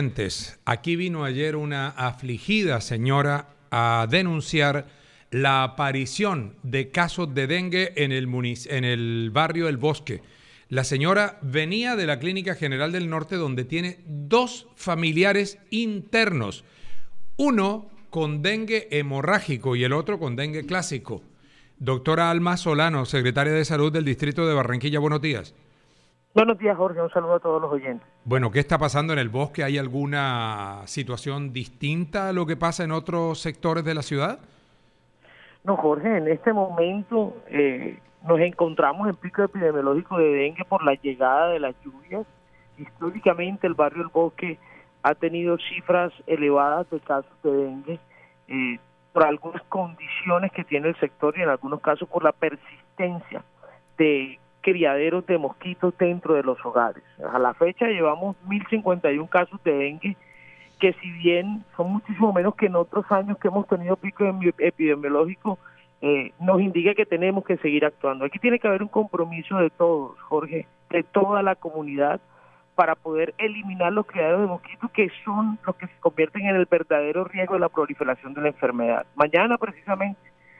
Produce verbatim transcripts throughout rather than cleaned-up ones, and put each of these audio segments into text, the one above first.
Aquí vino ayer una afligida señora a denunciar la aparición de casos de dengue en el, munic- en el barrio El Bosque. La señora venía de la Clínica General del Norte, donde tiene dos familiares internos, uno con dengue hemorrágico y el otro con dengue clásico. Doctora Alma Solano, secretaria de Salud del Distrito de Barranquilla, buenos días. Buenos días, Jorge. Un saludo a todos los oyentes. Bueno, ¿qué está pasando en El Bosque? ¿Hay alguna situación distinta a lo que pasa en otros sectores de la ciudad? No, Jorge, en este momento eh, nos encontramos en pico epidemiológico de dengue por la llegada de las lluvias. Históricamente el barrio El Bosque ha tenido cifras elevadas de casos de dengue eh, por algunas condiciones que tiene el sector y en algunos casos por la persistencia de criaderos de mosquitos dentro de los hogares. A la fecha llevamos mil cincuenta y uno casos de dengue, que si bien son muchísimo menos que en otros años que hemos tenido pico epidemiológico, eh, nos indica que tenemos que seguir actuando. Aquí tiene que haber un compromiso de todos, Jorge, de toda la comunidad, para poder eliminar los criaderos de mosquitos, que son los que se convierten en el verdadero riesgo de la proliferación de la enfermedad. Mañana, precisamente,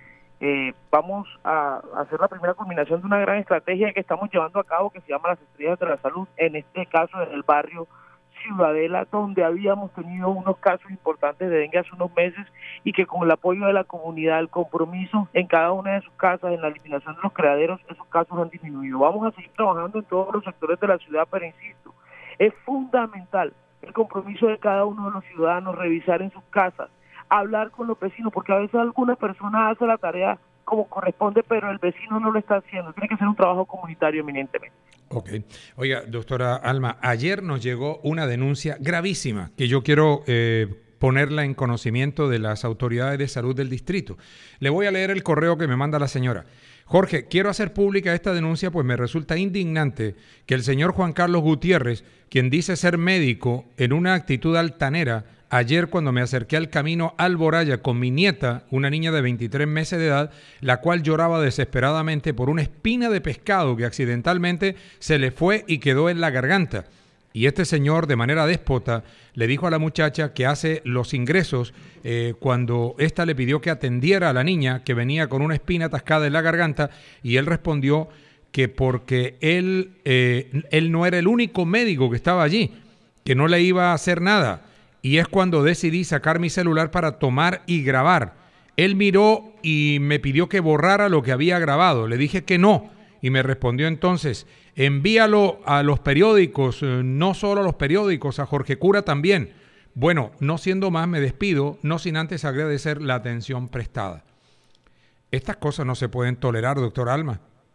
Eh, vamos a hacer la primera culminación de una gran estrategia que estamos llevando a cabo, que se llama las Estrellas de la Salud, en este caso en el barrio Ciudadela, donde habíamos tenido unos casos importantes de dengue hace unos meses y que con el apoyo de la comunidad, el compromiso en cada una de sus casas, en la eliminación de los criaderos, esos casos han disminuido. Vamos a seguir trabajando en todos los sectores de la ciudad, pero insisto, es fundamental el compromiso de cada uno de los ciudadanos, revisar en sus casas, hablar con los vecinos, porque a veces alguna persona hace la tarea como corresponde, pero el vecino no lo está haciendo. Tiene que ser un trabajo comunitario eminentemente. Ok. Oiga, doctora Alma, ayer nos llegó una denuncia gravísima que yo quiero eh, ponerla en conocimiento de las autoridades de salud del distrito. Le voy a leer el correo que me manda la señora. Jorge, quiero hacer pública esta denuncia, pues me resulta indignante que el señor Juan Carlos Gutiérrez, quien dice ser médico, en una actitud altanera, ayer cuando me acerqué al camino Alboraya con mi nieta, una niña de veintitrés meses de edad, la cual lloraba desesperadamente por una espina de pescado que accidentalmente se le fue y quedó en la garganta. Y este señor, de manera déspota, le dijo a la muchacha que hace los ingresos eh, cuando ésta le pidió que atendiera a la niña que venía con una espina atascada en la garganta, y él respondió que porque él, eh, él no era el único médico que estaba allí, que no le iba a hacer nada. Y es cuando decidí sacar mi celular para tomar y grabar. Él miró y me pidió que borrara lo que había grabado. Le dije que no. Y me respondió entonces, envíalo a los periódicos, no solo a los periódicos, a Jorge Cura también. Bueno, no siendo más, me despido, no sin antes agradecer la atención prestada. Estas cosas no se pueden tolerar, doctor Alma.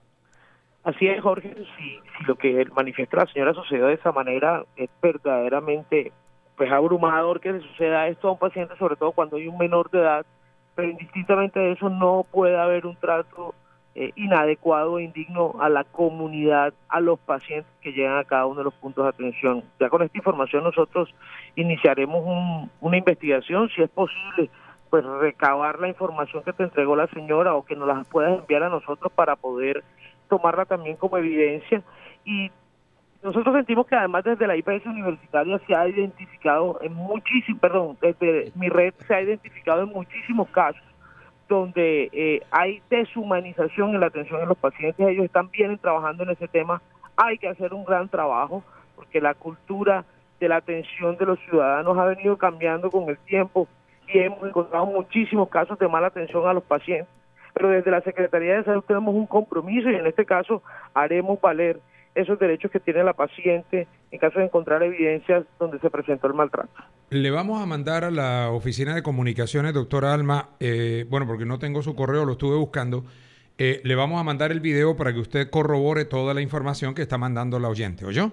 Así es, Jorge. Si, si lo que manifiesta la señora sucedió de esa manera, es verdaderamente pues abrumador que le suceda esto a un paciente, sobre todo cuando hay un menor de edad, pero indistintamente de eso no puede haber un trato eh, inadecuado e indigno a la comunidad, a los pacientes que llegan a cada uno de los puntos de atención. Ya con esta información nosotros iniciaremos un, una investigación, si es posible, pues recabar la información que te entregó la señora o que nos la puedas enviar a nosotros para poder tomarla también como evidencia. Y nosotros sentimos que además desde la I P S universitaria se ha identificado en muchísimos, perdón, desde mi red se ha identificado en muchísimos casos donde eh, hay deshumanización en la atención de los pacientes. Ellos están bien trabajando en ese tema. Hay que hacer un gran trabajo porque la cultura de la atención de los ciudadanos ha venido cambiando con el tiempo y hemos encontrado muchísimos casos de mala atención a los pacientes. Pero desde la Secretaría de Salud tenemos un compromiso y en este caso haremos valer esos derechos que tiene la paciente en caso de encontrar evidencias donde se presentó el maltrato. Le vamos a mandar a la oficina de comunicaciones, doctora Alma, eh, bueno, porque no tengo su correo, lo estuve buscando, eh, le vamos a mandar el video para que usted corrobore toda la información que está mandando la oyente, ¿oyó?